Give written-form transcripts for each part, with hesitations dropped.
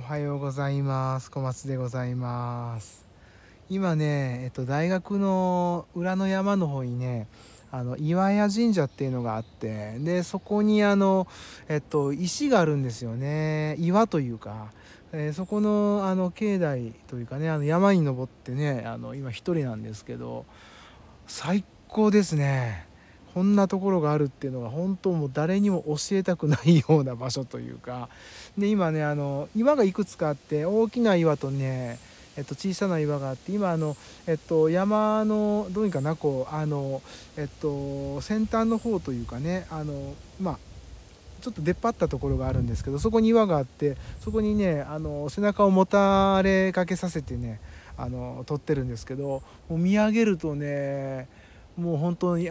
はようございます。小松でございます。今ね、大学の裏の山の方にね、岩屋神社っていうのがあって、で、そこに石があるんですよね。岩というか、そこの境内というかね、山に登ってね、今一人なんですけど、最高ですね。こんなところがあるっていうのが本当もう誰にも教えたくないような場所というか、で今ね岩がいくつかあって、大きな岩とね、小さな岩があって、今山のどうにかなこう先端の方というかね、ちょっと出っ張ったところがあるんですけど、そこに岩があって、そこにね背中をもたれかけさせてね撮ってるんですけど、もう見上げるとね、もう本当に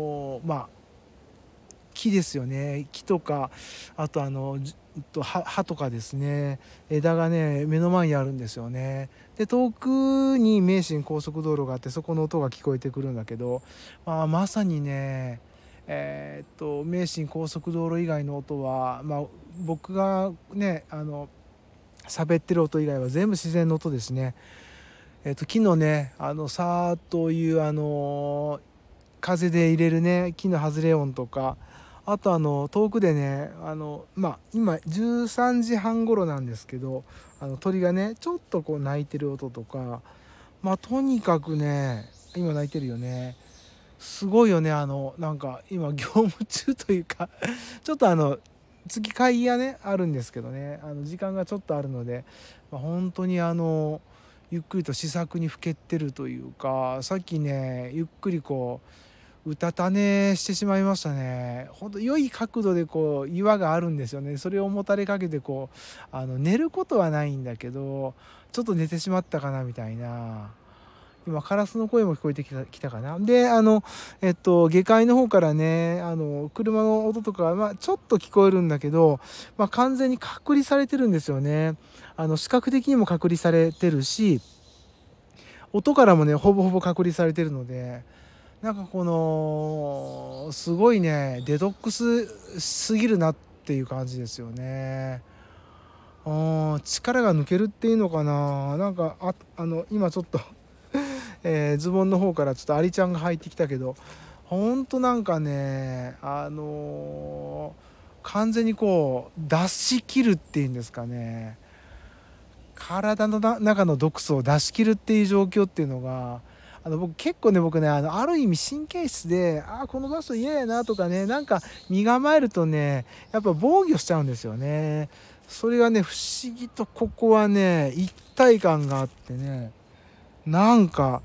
木ですよね。木とか、あと葉とかですね、枝がね目の前にあるんですよね。で遠くに名神高速道路があって、そこの音が聞こえてくるんだけど、まさにね名神高速道路以外の音は、僕がね喋ってる音以外は全部自然の音ですね。木のねさーっという風で入れるね木の外れ音とか、あと遠くでね今13時半頃なんですけど、鳥がねちょっとこう鳴いてる音とか、とにかくね、今鳴いてるよね。すごいよね。なんか今業務中というかちょっと次会議がねあるんですけどね、時間がちょっとあるので、本当にゆっくりと思索にふけってるというか、さっきねゆっくりこううたた寝してしまいましたね。本当良い角度でこう岩があるんですよね。それをもたれかけてこう寝ることはないんだけど、ちょっと寝てしまったかなみたいな。今カラスの声も聞こえてきたかな。で下界の方からね車の音とか、ちょっと聞こえるんだけど、完全に隔離されてるんですよね。視覚的にも隔離されてるし、音からもねほぼほぼ隔離されてるので、なんかこのすごいねデトックスすぎるなっていう感じですよね。力が抜けるっていうのかな。なんか今ちょっとズボンの方からちょっとアリちゃんが入ってきたけど、ほんとなんかね完全にこう出し切るっていうんですかね、体の中の毒素を出し切るっていう状況っていうのが、僕ねある意味神経質で、この場所嫌やなとかね、なんか身構えるとねやっぱ防御しちゃうんですよね。それがね不思議とここはね一体感があってね、なんか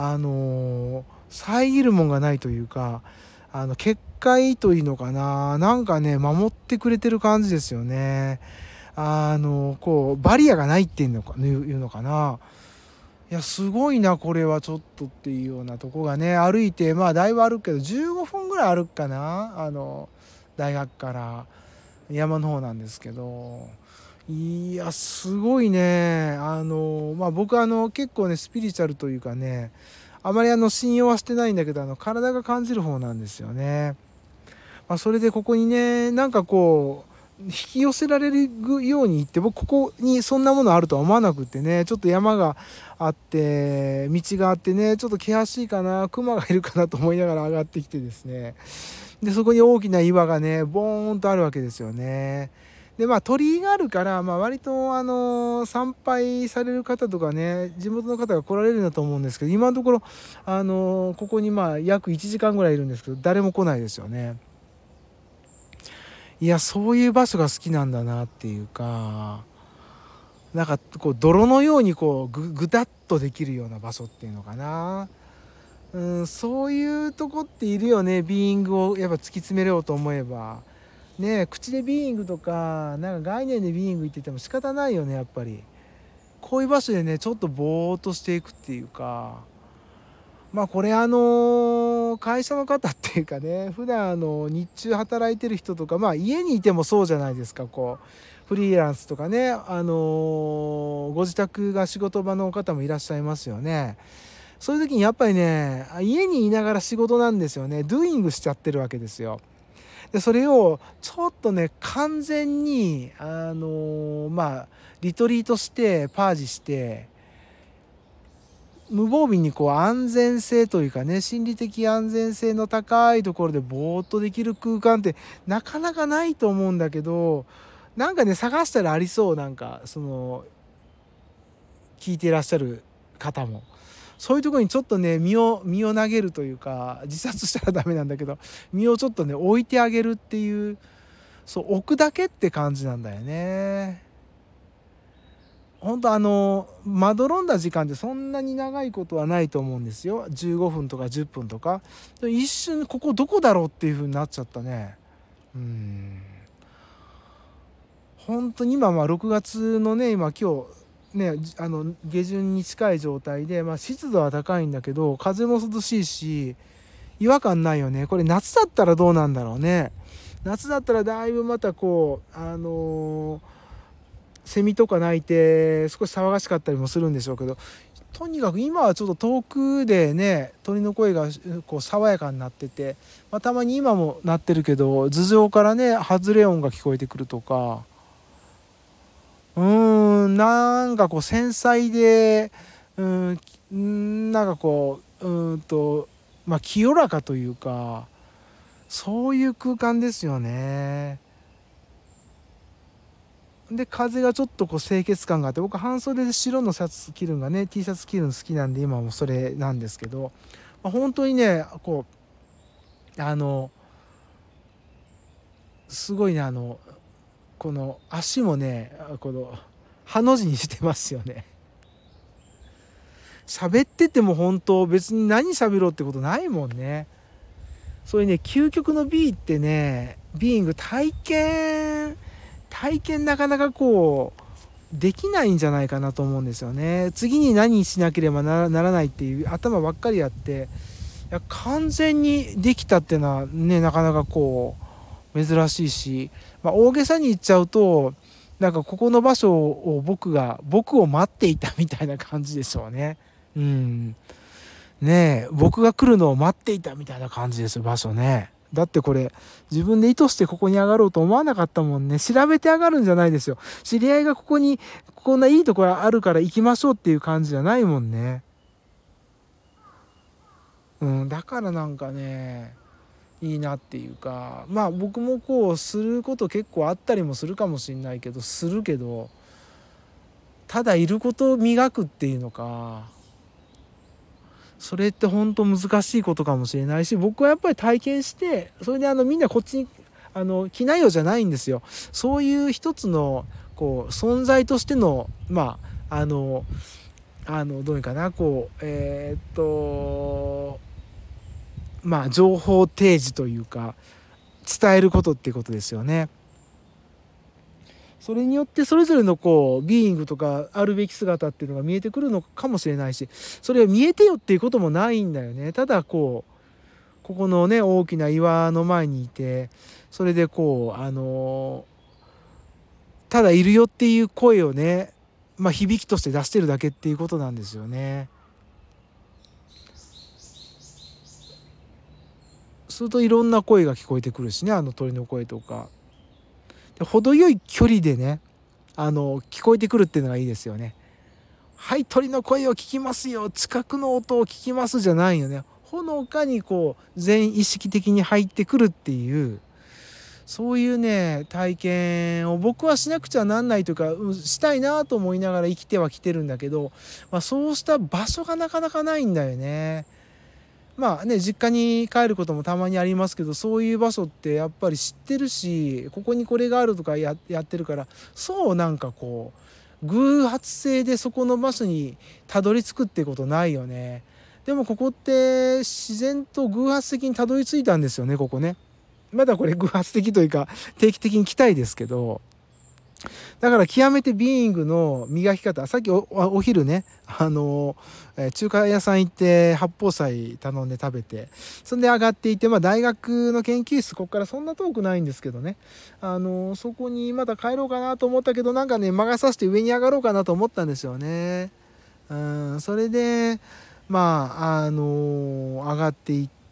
遮るもんがないというか、結界というのかな、なんかね守ってくれてる感じですよね。こうバリアがないっていうのかな。いやすごいなこれはちょっとっていうようなとこがね、歩いてだいぶ歩くけど15分ぐらい歩くかな、大学から山の方なんですけど、いやすごいね。僕結構ねスピリチュアルというかね、あまり信用はしてないんだけど、体が感じる方なんですよね。それでここにねなんかこう引き寄せられるように行って、僕ここにそんなものあるとは思わなくってね、ちょっと山があって道があってね、ちょっと険しいかな、熊がいるかなと思いながら上がってきてですね、でそこに大きな岩がねボーンとあるわけですよね。で鳥居があるから、割と参拝される方とかね地元の方が来られるんだと思うんですけど、今のところここに約1時間ぐらいいるんですけど、誰も来ないですよね。いやそういう場所が好きなんだなっていうか、なんかこう泥のようにこうぐだっとできるような場所っていうのかな。そういうとこっているよね。ビーイングをやっぱ突き詰めようと思えばね。口でビーイングとかなんか概念でビーイング言ってても仕方ないよね。やっぱりこういう場所でねちょっとぼーっとしていくっていうか、これ会社の方っていうかね、普段日中働いてる人とか、家にいてもそうじゃないですか。こうフリーランスとかね、ご自宅が仕事場の方もいらっしゃいますよね。そういう時にやっぱりね家にいながら仕事なんですよね。ドゥイングしちゃってるわけですよ。 でそれをちょっとね完全にリトリートしてパージして無防備にこう安全性というかね、心理的安全性の高いところでぼーっとできる空間ってなかなかないと思うんだけど、なんかね探したらありそう。なんかその聞いていらっしゃる方もそういうところにちょっとね身を投げるというか、自殺したらダメなんだけど身をちょっとね置いてあげるっていう、そう置くだけって感じなんだよね。本当まどろんだ時間ってそんなに長いことはないと思うんですよ。15分とか10分とか。一瞬ここどこだろうっていう風になっちゃったね。本当に今6月のね、今日ね下旬に近い状態で、湿度は高いんだけど風も涼しいし違和感ないよね。これ夏だったらどうなんだろうね。夏だったらだいぶまたこうセミとか鳴いて少し騒がしかったりもするんでしょうけど、とにかく今はちょっと遠くでね鳥の声がこう爽やかになってて、たまに今も鳴ってるけど頭上からね外れ音が聞こえてくるとか、なんかこう繊細でなんかこう清らかというか、そういう空間ですよね。で風がちょっとこう清潔感があって、僕半袖で白のシャツ着るのがね T シャツ着るの好きなんで今もそれなんですけど、本当にねこうすごいねこの足もねこのハの字にしてますよね。喋ってても本当別に何喋ろうってことないもんね。そういうね究極の B ってねビーイング体験なかなかこうできないんじゃないかなと思うんですよね。次に何しなければならないっていう頭ばっかりあって、いや完全にできたっていうのはねなかなかこう珍しいし、大げさに言っちゃうとなんかここの場所を僕を待っていたみたいな感じでしょうね。ねえ僕が来るのを待っていたみたいな感じですよ場所ね。だってこれ自分で意図してここに上がろうと思わなかったもんね。調べて上がるんじゃないですよ。知り合いがここにこんないいところあるから行きましょうっていう感じじゃないもんね。だからなんかねいいなっていうか、僕もこうすること結構あったりもするかもしれないけどただいることを磨くっていうのか、それって本当難しいことかもしれないし、僕はやっぱり体験してそれでみんなこっちに来ないよじゃないんですよ。そういう一つのこう存在としてのどういうかなこう情報提示というか伝えることっていうことですよね。それによってそれぞれのこうビーイングとかあるべき姿っていうのが見えてくるのかもしれないし、それは見えてよっていうこともないんだよね。ただここのね大きな岩の前にいて、それでこうただいるよっていう声をね、響きとして出してるだけっていうことなんですよね。するといろんな声が聞こえてくるしね、鳥の声とかで程よい距離でね聞こえてくるっていうのがいいですよね。はい、鳥の声を聞きますよ、近くの音を聞きますじゃないよね。ほのかにこう全意識的に入ってくるっていう、そういうね体験を僕はしなくちゃなんないというか、したいなと思いながら生きてはきてるんだけど、そうした場所がなかなかないんだよね。実家に帰ることもたまにありますけど、そういう場所ってやっぱり知ってるし、ここにこれがあるとかやってるから、そうなんかこう偶発性でそこの場所にたどり着くってことないよね。でもここって自然と偶発的にたどり着いたんですよね、ここね。まだこれ偶発的というか定期的に来たいですけど、だから極めてビーイングの磨き方、さっき お昼ね中華屋さん行って八宝菜頼んで食べて、そんで上がっていて、大学の研究室ここからそんな遠くないんですけどね、そこにまた帰ろうかなと思ったけど、なんかね魔が差して上に上がろうかなと思ったんですよね。それで上がっていっ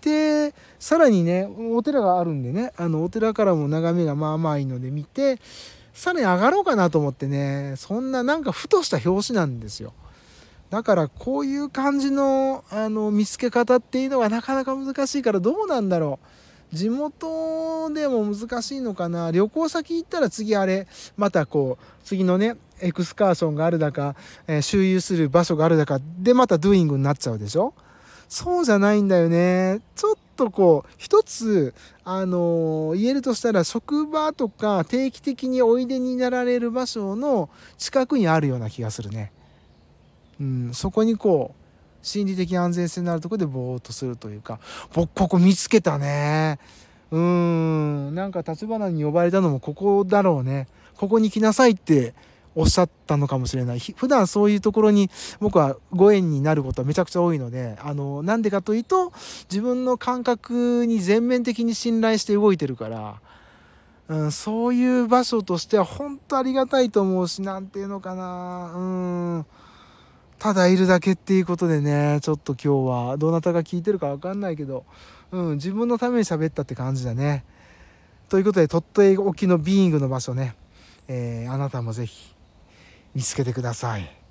でさらにねお寺があるんでね、お寺からも眺めがまあまあいいので見て、さらに上がろうかなと思ってね、そんななんかふとした拍子なんですよ。だからこういう感じの、見つけ方っていうのはなかなか難しいから、どうなんだろう。地元でも難しいのかな。旅行先行ったら次あれまたこう次のねエクスカーションがあるだか、周遊する場所があるだかでまたドゥーイングになっちゃうでしょ。そうじゃないんだよね。ちょっとこう一つ言えるとしたら、職場とか定期的においでになられる場所の近くにあるような気がするね。そこにこう心理的安全性のあるところでぼーっとするというか、僕ここ見つけたね。なんか立花に呼ばれたのもここだろうね。ここに来なさいっておっしゃったのかもしれない。普段そういうところに僕はご縁になることはめちゃくちゃ多いので、なんでかというと自分の感覚に全面的に信頼して動いてるから、そういう場所としては本当ありがたいと思うし、なんていうのかな、ただいるだけっていうことでね、ちょっと今日はどなたが聞いてるか分かんないけど、自分のために喋ったって感じだね。ということで、鳥取沖のビーイングの場所ね、あなたもぜひ見つけてください。